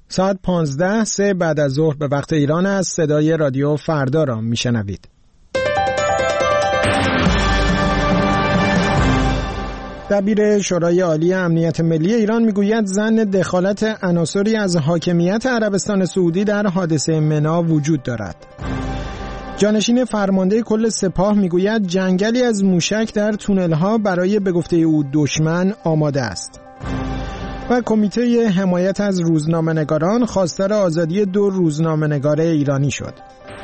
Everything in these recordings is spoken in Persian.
ساعت 15:03 بعد از ظهر به وقت ایران است. صدای رادیو فردا را میشنوید. دبیر شورای عالی امنیت ملی ایران میگوید ضمن دخالت عناصری از حاکمیت عربستان سعودی در حادثه منی وجود دارد. جانشین فرمانده کل سپاه میگوید جنگلی از موشک در تونل‌ها برای به گفته او دشمن آماده است. و کمیته حمایت از روزنامه‌نگاران خواستار آزادی 2 روزنامه‌نگار ایرانی شد.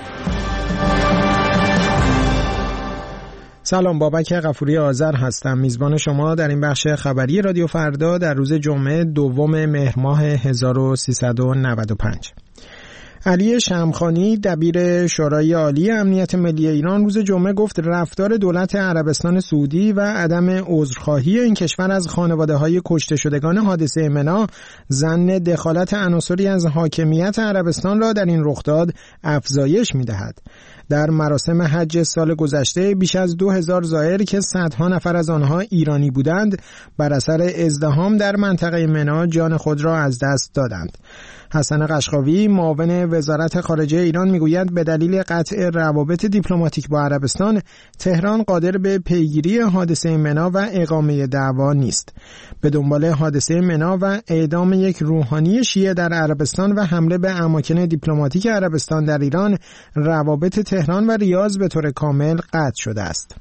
سلام، بابک غفوری آذر هستم، میزبان شما در این بخش خبری رادیو فردا در روز جمعه 2 مهر ماه 1395. علی شمخانی دبیر شورای عالی امنیت ملی ایران روز جمعه گفت رفتار دولت عربستان سعودی و عدم عذرخواهی این کشور از خانواده‌های کشته شدگان حادثه منی ظن دخالت عناصری از حاکمیت عربستان را در این رخداد افزایش می‌دهد. در مراسم حج سال گذشته بیش از 2000 زائر که صدها نفر از آنها ایرانی بودند بر اثر ازدحام در منطقه منی جان خود را از دست دادند. حسن قشقاوی معاون وزارت خارجه ایران میگوید به دلیل قطع روابط دیپلماتیک با عربستان تهران قادر به پیگیری حادثه منی و اقامه دعوا نیست. به دنبال حادثه منی و اعدام یک روحانی شیعه در عربستان و حمله به اماکن دیپلماتیک عربستان در ایران روابط تهران و ریاض به طور کامل قطع شده است.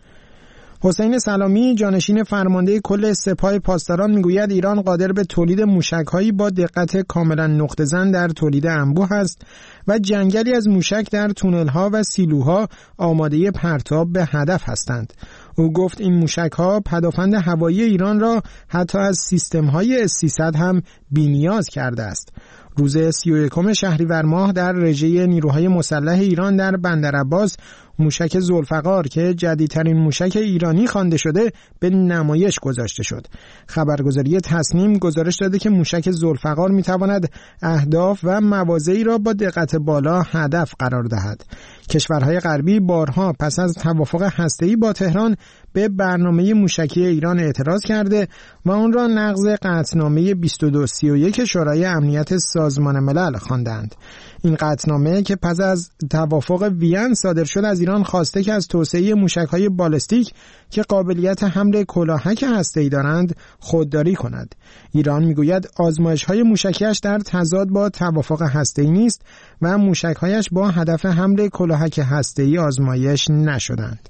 حسین سلامی جانشین فرمانده کل سپاه پاسداران میگوید ایران قادر به تولید موشک‌هایی با دقت کاملا نقطه‌زن در تولید انبوه است و جنگلی از موشک در تونل‌ها و سیلوها آماده پرتاب به هدف هستند. او گفت این موشک‌ها پدافند هوایی ایران را حتی از سیستم‌های S-300 هم بی‌نیاز کرده است. روز 31 شهریور ماه در رژه نیروهای مسلح ایران در بندرعباس موشک ذوالفقار که جدیدترین موشک ایرانی خوانده شده به نمایش گذاشته شد. خبرگزاری تصنیم گزارش داده که موشک ذوالفقار میتواند اهداف و مواضعی را با دقت بالا هدف قرار دهد. کشورهای غربی بارها پس از توافق هسته‌ای با تهران به برنامه موشکی ایران اعتراض کرده و آن را نقض قطعنامه 2231 شورای امنیت سازمان ملل خواندند. این قطعنامه که پس از توافق وین صادر شد از ایران خواسته که از توسعه موشک‌های بالستیک که قابلیت حمل کلاهک هسته‌ای دارند خودداری کند. ایران میگوید آزمایش‌های موشکیش در تضاد با توافق هسته‌ای نیست و موشک‌هایش با هدف حمل کلاهک هسته‌ای آزمایش نشدند.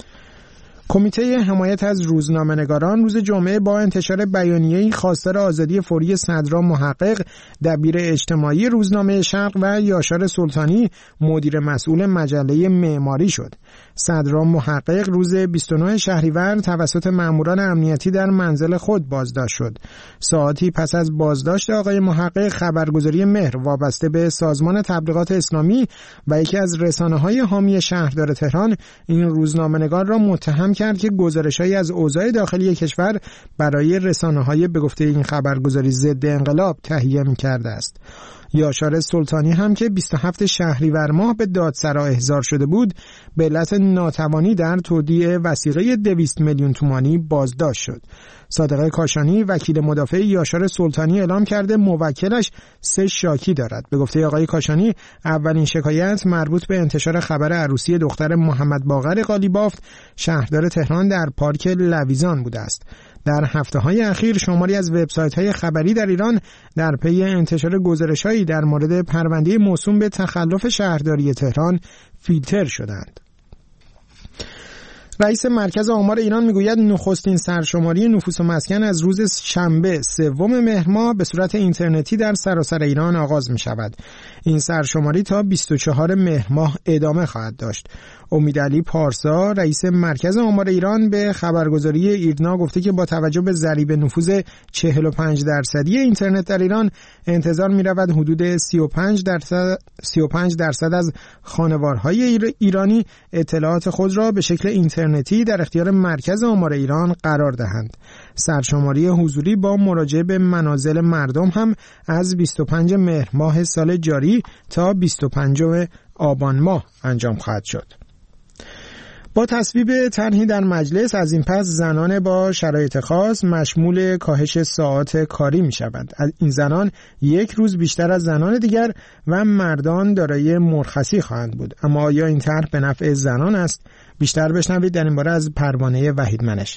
کمیته حمایت از روزنامه‌نگاران روز جمعه با انتشار بیانیه‌ای خواستار آزادی فوری صدرا محقق دبیر اجتماعی روزنامه شرق و یاشار سلطانی مدیر مسئول مجله معماری شد. صدرا محقق روز 29 شهریور توسط ماموران امنیتی در منزل خود بازداشت شد. ساعتی پس از بازداشت آقای محقق خبرگزاری مهر وابسته به سازمان تبلیغات اسلامی و یکی از رسانه‌های حامی شهردار تهران این روزنامه‌نگار را متهم کرد که گزارش‌هایی از اوضاع داخلی کشور برای رسانه‌های به گفته این خبرگزاری ضد انقلاب تهیه می‌کرده است. یاشار سلطانی هم که 27 شهریور ماه به دادسرا احضار شده بود به علت ناتوانی در تودیع وثیقه 200 میلیون تومانی بازداشت شد. صادق کاشانی وکیل مدافع یاشار سلطانی اعلام کرده موکلش 3 شاکی دارد. به گفته آقای کاشانی اولین شکایت مربوط به انتشار خبر عروسی دختر محمد باقر قالیبافت شهردار تهران در پارک لویزان بوده است. در هفته‌های اخیر شماری از وبسایت‌های خبری در ایران در پی انتشار گزارش‌هایی در مورد پرونده موسوم به تخلف شهرداری تهران فیلتر شدند. رئیس مرکز آمار ایران میگوید نخستین سرشماری نفوس و مسکن از روز شنبه 3 مهر ماه به صورت اینترنتی در سراسر ایران آغاز می شود. این سرشماری تا 24 مهر ماه ادامه خواهد داشت. امیدعلی پارسا رئیس مرکز آمار ایران به خبرگزاری ایرنا گفته که با توجه به ضریب نفوذ 45% اینترنت در ایران انتظار می رود حدود 35% از خانوارهای ایرانی اطلاعات خود را به شکل اینترنتی در اختیار مرکز آمار ایران قرار دهند. سرشماری حضوری با مراجعه به منازل مردم هم از 25 مهر ماه سال جاری تا 25 آبان ماه انجام خواهد شد. با تصویب طرحی در مجلس از این پس زنان با شرایط خاص مشمول کاهش ساعات کاری می شوند. این زنان 1 روز بیشتر از زنان دیگر و مردان دارای مرخصی خواهند بود. اما آیا این طرح به نفع زنان است؟ بیشتر بشنوید در این باره از پروانه وحیدمنش.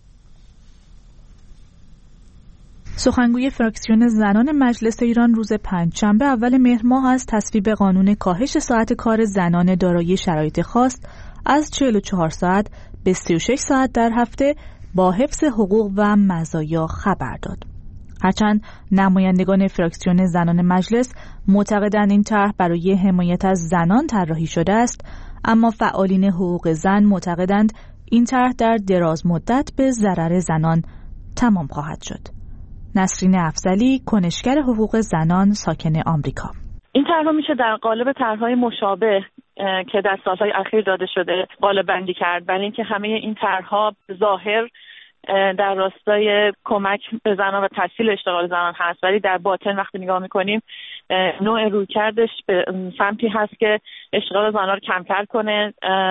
سخنگوی فراکسیون زنان مجلس ایران روز پنجشنبه اول مهر ماه از تصویب قانون کاهش ساعت کار زنان دارای شرایط خاص از 44 ساعت به 36 ساعت در هفته با حفظ حقوق و مزایا خبر داد. هرچند نمایندگان فراکسیون زنان مجلس معتقدند این طرح برای حمایت از زنان طراحی شده است، اما فعالین حقوق زن معتقدند این طرح در دراز مدت به ضرر زنان تمام خواهد شد. نسرین افضلی، کنشگر حقوق زنان ساکن آمریکا: این طرح میشه در قالب طرح‌های مشابه که در سال‌های اخیر داده شده قالب بندی کرد، برای اینکه همه این طرح‌ها ظاهر در راستای کمک به زنان و تسهیل اشتغال زنان هست، ولی در باطن وقتی نگاه می‌کنیم نوع رویکردش به سمتی هست که اشتغال زنان رو کمتر کنه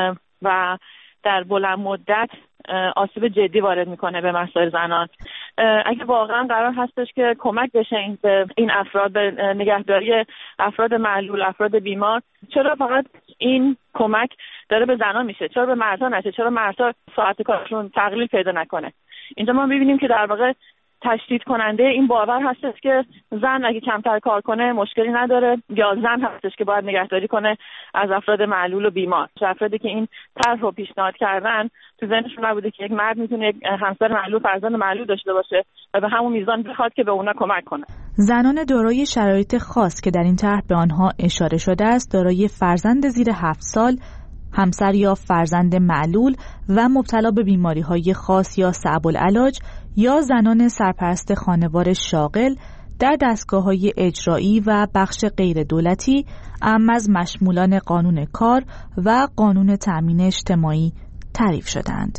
و در بلند مدت آسیب جدی وارد میکنه به مسائل زنان. اگه واقعا قرار هستش که کمک بشه این افراد به نگهداری افراد معلول، افراد بیمار، چرا فقط این کمک داره به زنان میشه؟ چرا به مردها نشه؟ چرا مردها ساعت کارشون تقلیل پیدا نکنه؟ اینجا ما میبینیم که در واقع تشدید کننده این باور هستش که زن اگه کمتر کار کنه مشکلی نداره، یا زن هستش که باید نگهداری کنه از افراد معلول و بیمار. افرادی که این طرح رو پیشنهاد کردن تو ذهنشون نبوده که یک مرد میتونه یک همسر معلول، فرزند معلول داشته باشه و به همون میزان بخواد که به اونا کمک کنه. زنان دارای شرایط خاص که در این طرح به آنها اشاره شده است، دارای فرزند زیر 7 سال، همسر یا فرزند معلول و مبتلا به بیماری‌های خاص یا صعب العلاج، یا زنان سرپرست خانوار شاغل در دستگاه‌های اجرایی و بخش غیر دولتی، اما از مشمولان قانون کار و قانون تأمین اجتماعی تعریف شدند.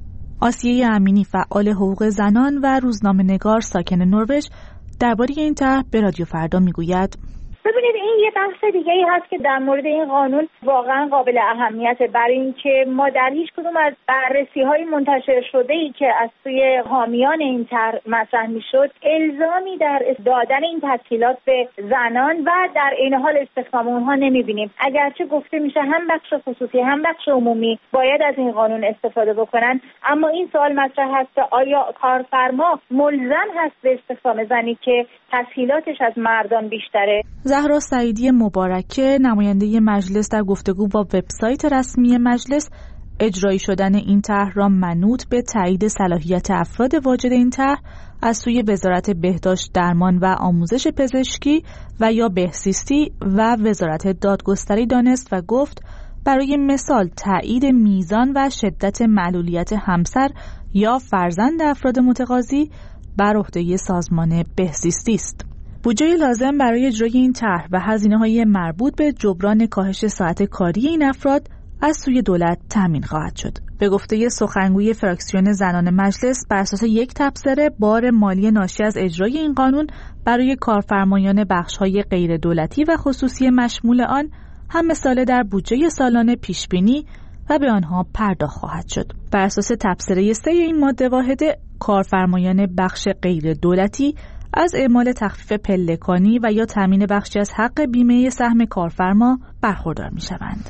آسیه امینی، فعال حقوق زنان و روزنامه‌نگار ساکن نروژ، درباره این طرح به رادیو فردا میگوید: ببینید، این یه بحث دیگه ای هست که در مورد این قانون واقعا قابل اهمیته، برای اینکه ما در هیچ کدوم از بررسی‌های منتشر شده‌ای که از سوی حامیان این طرح مطرح می‌شد الزامی در دادن این تسهیلات به زنان و در عین حال استخدام اونها نمی‌بینیم. اگرچه گفته میشه هم بخش خصوصی هم بخش عمومی باید از این قانون استفاده بکنن، اما این سوال مطرح هست که آیا کارفرما ملزم هست به استخدام زنی که تسهیلاتش از مردان بیشتره؟ زهرا سعیدی مبارکه، نماینده مجلس، در گفتگو با وبسایت رسمی مجلس اجرایی شدن این طرح را منوط به تایید صلاحیت افراد واجد این طرح از سوی وزارت بهداشت، درمان و آموزش پزشکی و یا بهزیستی و وزارت دادگستری دانست و گفت برای مثال تایید میزان و شدت معلولیت همسر یا فرزند افراد متقاضی بر عهده سازمان بهزیستی است. بودجه لازم برای اجرای این طرح و هزینه‌های مربوط به جبران کاهش ساعت کاری این افراد از سوی دولت تامین خواهد شد. به گفته سخنگوی فراکسیون زنان مجلس، بر اساس یک تبصره بار مالی ناشی از اجرای این قانون برای کارفرمایان بخش‌های غیر دولتی و خصوصی مشمول آن هم مثال در بودجه سالانه پیش‌بینی و به آنها پرداخت خواهد شد. بر اساس تبصره 3 این ماده واحده، کارفرمایان بخش غیر دولتی از اعمال تخفیف پلکانی و یا تامین بخشی از حق بیمه سهم کارفرما برخوردار می‌شوند.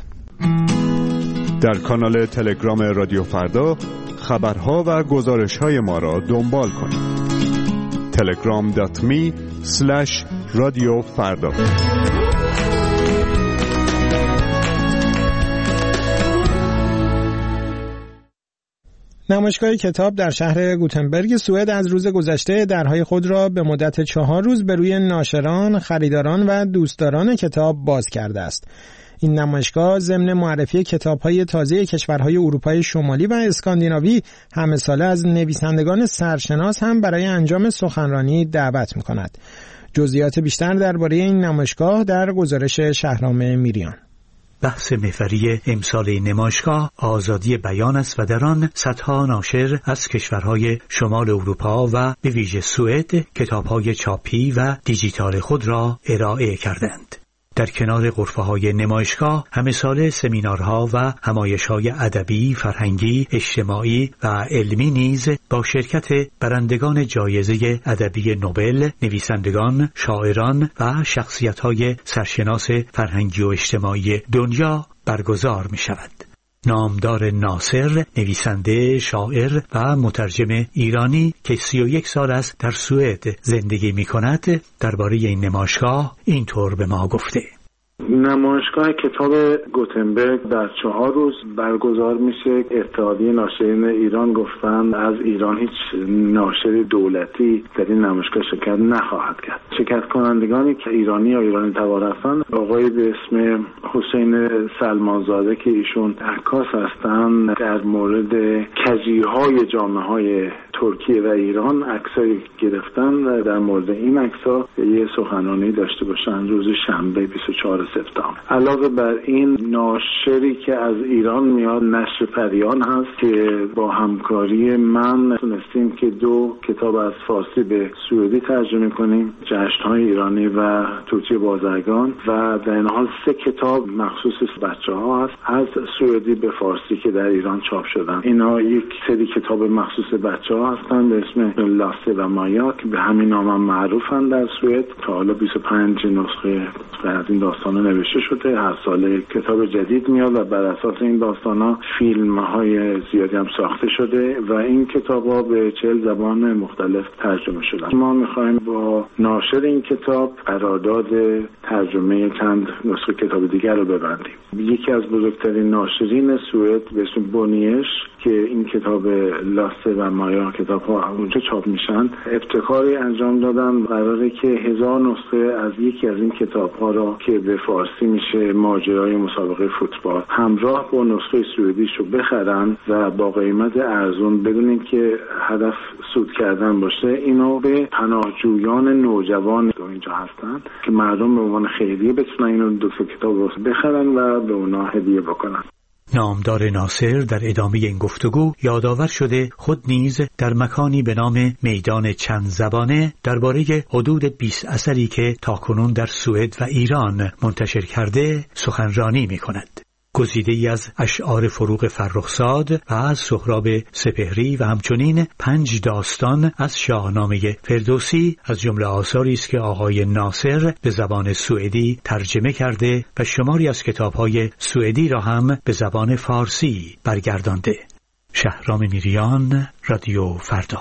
در کانال تلگرام رادیو فردا خبرها و گزارش‌های ما را دنبال کنید. telegram.me/radiofarda. نمایشگاه کتاب در شهر گوتنبرگ سوئد از روز گذشته درهای خود را به مدت 4 روز به روی ناشران، خریداران و دوستداران کتاب باز کرده است. این نمایشگاه ضمن معرفی کتاب‌های تازه کشورهای اروپای شمالی و اسکاندیناوی همه ساله از نویسندگان سرشناس هم برای انجام سخنرانی دعوت می‌کند. جزئیات بیشتر درباره این نمایشگاه در گزارش شهرام میریان. بحث محوری امسال این نمایشگاه آزادی بیان است و در آن صدها ناشر از کشورهای شمال اروپا و به ویژه سوئد کتاب‌های چاپی و دیجیتال خود را ارائه کردند. در کنار غرفه‌های نمایشگاه همه ساله سمینارها و همایش‌های ادبی، فرهنگی، اجتماعی و علمی نیز با شرکت برندگان جایزه ادبی نوبل، نویسندگان، شاعران و شخصیت‌های سرشناس فرهنگی و اجتماعی دنیا برگزار می‌شود. نامدار ناصر، نویسنده، شاعر و مترجم ایرانی که 31 سال است در سوئد زندگی می‌کند، درباره این نمایشگاه اینطور به ما گفته: نمایشگاه کتاب گوتنبرگ در 4 روز برگزار میشه. اتحادیه ناشرین ایران گفتن از ایران هیچ ناشر دولتی در این نمایشگاه شرکت نخواهد کرد. شرکت کنندگانی که ایرانی یا ایرانی تبار هستند، آقای به اسم حسین سلمانزاده که ایشون عکاس هستند، در مورد کجیهای جامعه‌های ترکیه و ایران عکسای گرفتن. در مورد این عکس‌ها یه سخنرانی داشته باشن روز شنبه 24 سپتامبر. علاوه بر این، ناشری که از ایران میاد نشر پریان هست که با همکاری من تونستیم که 2 کتاب از فارسی به سوئدی ترجمه کنیم، جشن‌های ایرانی و توتی بازرگان، و در این حال 3 کتاب مخصوص بچه‌ها هست از سوئدی به فارسی که در ایران چاپ شدن. اینا یک سری کتاب مخصوص بچه‌ها هستن به اسم لاسه و مایا که به همین نام هم معروفن در سوئد. تا حالا 25 نسخه از این داستانا نوشته شده. هر سال کتاب جدید میاد و بر اساس این داستانا فیلم‌های زیادی هم ساخته شده و این کتاب‌ها به 40 زبان مختلف ترجمه شدن. ما می‌خوایم با ناشر این کتاب قرارداد ترجمه چند نسخه کتاب دیگر رو ببندیم. یکی از بزرگترین ناشرین سوئد به اسم بونیش که این کتاب لاسه و مایا کتاب‌ها اونجا چاپ میشن، ابتکاری انجام دادن. قراره که 1000 نسخه از یکی از این کتاب‌ها را که به فارسی میشه ماجرای مسابقه فوتبال، همراه با نسخه سوئدیشو بخرن و با قیمت ارزون، بدون اینکه هدف سود کردن باشه، اینو به پناهجویان نوجوان که اینجا هستن که مردم به عنوان خیریه بتونن اینو 2 کتاب رو بخرن و به اونا هدیه بکنن. نامدار ناصر در ادامه این گفتگو یادآور شده خود نیز در مکانی به نام میدان چند زبانه درباره حدود 20 اثری که تاکنون در سوئد و ایران منتشر کرده سخنرانی می‌کند. گزیده‌ای از اشعار فروغ فرخزاد و از سهراب سپهری و همچنین 5 داستان از شاهنامه فردوسی از جمله آثاری است که آقای ناصر به زبان سوئدی ترجمه کرده و شماری از کتاب‌های سوئدی را هم به زبان فارسی برگردانده. شهرام میریان، رادیو فردا.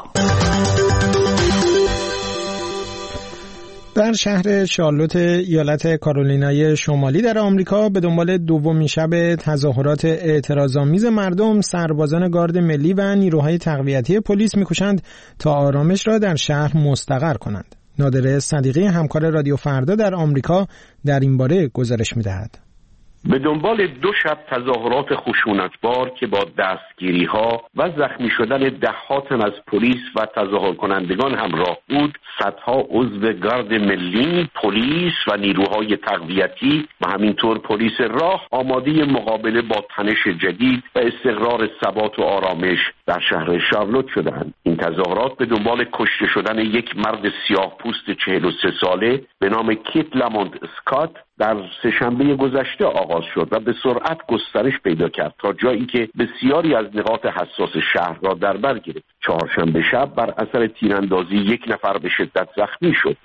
در شهر شارلوت ایالت کارولینای شمالی در آمریکا به دنبال دومین شب تظاهرات اعتراض‌آمیز مردم، سربازان گارد ملی و نیروهای تقویتی پلیس می‌کوشند تا آرامش را در شهر مستقر کنند. نادر صدیقی همکار رادیو فردا در آمریکا در این باره گزارش می‌دهد. به دنبال 2 شب تظاهرات خشونتبار که با دستگیری‌ها و زخمی شدن ده‌ها تن از پلیس و تظاهر کنندگان همراه بود، صدها عضو گارد ملی، پلیس و نیروهای تقویتی و همینطور پلیس راه آماده مقابله با تنش جدید و استقرار ثبات و آرامش در شهر شارلوت شدند. این تظاهرات به دنبال کشته شدن یک مرد سیاه‌پوست 43 ساله به نام کیت لامونت اسکات در سه‌شنبه گذشته آغاز شد و به سرعت گسترش پیدا کرد تا جایی که بسیاری از نقاط حساس شهر را در بر گرفت. چهارشنبه شب بر اثر تیراندازی 1 نفر به شدت زخمی شد.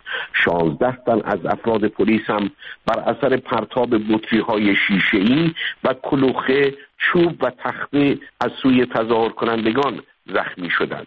16 تن از افراد پلیس هم بر اثر پرتاب بطری‌های شیشه‌ای و کلوخه، چوب و تخته از سوی تظاهر کنندگان زخمی شدند.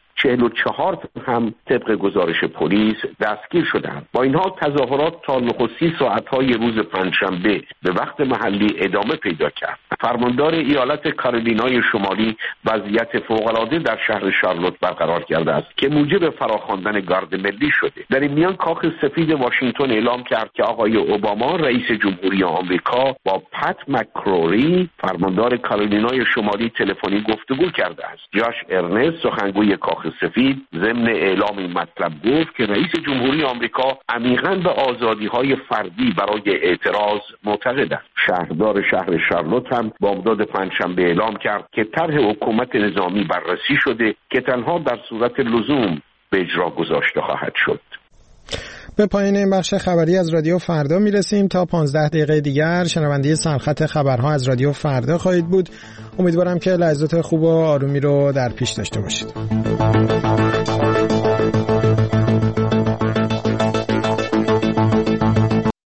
44 هم طبق گزارش پلیس دستگیر شدند. با این حال تظاهرات تا نخستین ساعت‌های روز پنجشنبه به وقت محلی ادامه پیدا کرد. فرماندار ایالت کارولینای شمالی وضعیت فوق‌العاده در شهر شارلوت برقرار کرده است که موجب فراخواندن گارد ملی شده. در این میان کاخ سفید واشنگتن اعلام کرد که آقای اوباما رئیس جمهوری آمریکا با پت مکروری فرماندار کارولینای شمالی تلفنی گفتگو کرده است. جاش ارنست سخنگوی کاخ سفید ضمن اعلام این مطلب گفت که رئیس جمهوری آمریکا عمیقاً به آزادی‌های فردی برای اعتراض معتقد است. شهردار شهر شارلوت هم بامداد پنجشنبه اعلام کرد که طرح حکومت نظامی بررسی شده که تنها در صورت لزوم به اجرا گذاشته خواهد شد. به پایان این بخش خبری از رادیو فردا میرسیم. تا 15 دقیقه دیگر شنونده سرخط خبرها از رادیو فردا خواهید بود. امیدوارم که لحظات خوب و آرومی رو در پیش داشته باشید.